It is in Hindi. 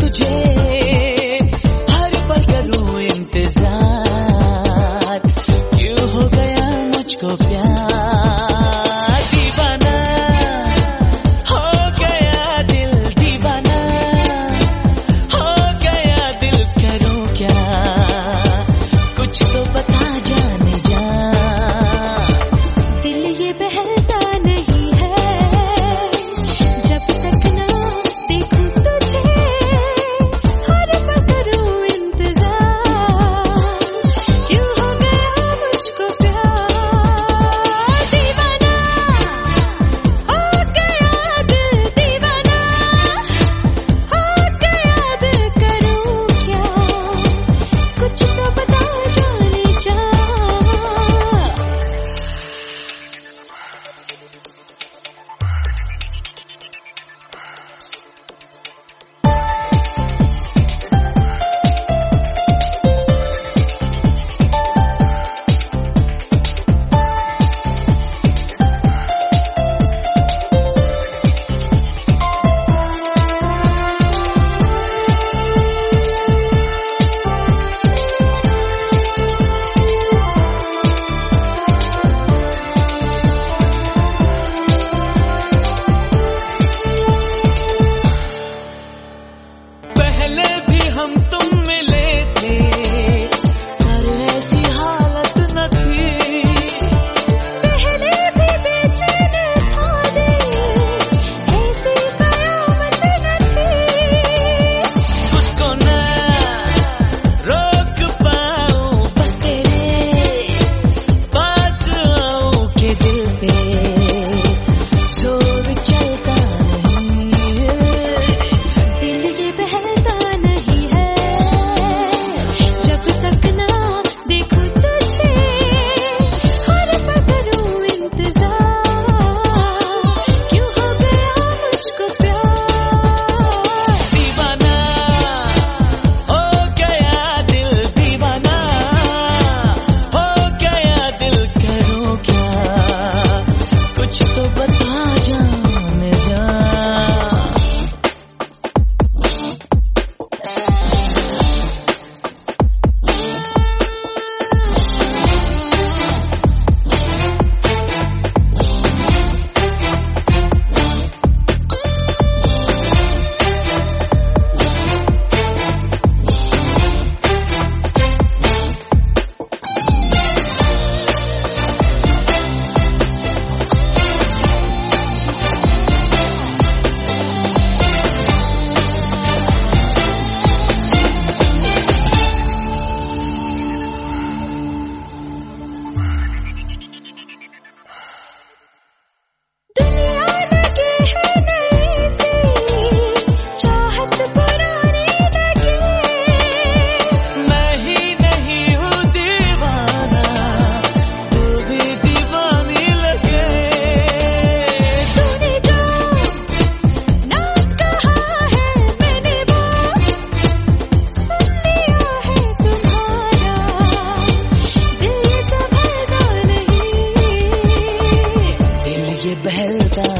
तुझे, हर पल करूं इंतजार, क्यों हो गया मुझको प्यार। दीवाना हो गया दिल, दीवाना हो गया दिल, करूं क्या, कुछ तो बता जाने जा। दिल ये बहलता नहीं है जब तक ना देखूं तुझे, हर पल करूं इंतजार, क्यों हो गया मुझको प्यार। दीवाना हो गया दिल, दीवाना हो गया दिल, करूं क्या, कुछ तो बता जाने जा। पहले भी हम तुम मिले थे, पर ऐसी हालत न थी। पहले भी बेचैन था दिल, ऐसी कयामत न थी। खुद को न रोक पाऊं, बस तेरे पास आऊं के दिल पे जोर चलता नहीं। दिल ये बहलता नहीं है जब तक ना देखूं तुझे, हर पल करूं इंतजार, क्यों हो गया मुझको प्यार। दीवाना हो गया दिल, दीवाना हो गया दिल, करूं क्या, कुछ तो बता जाने जा। दुनिया लगे है नई सी, चाहत पुरानी लगे। मैं ही नहीं हूँ दीवाना, तू भी दीवानी लगे। तूने जो नाम कहा है मैंने वो सुन लिया है तुम्हारा, दिल ये संभलता नहीं। दिल ये बहलता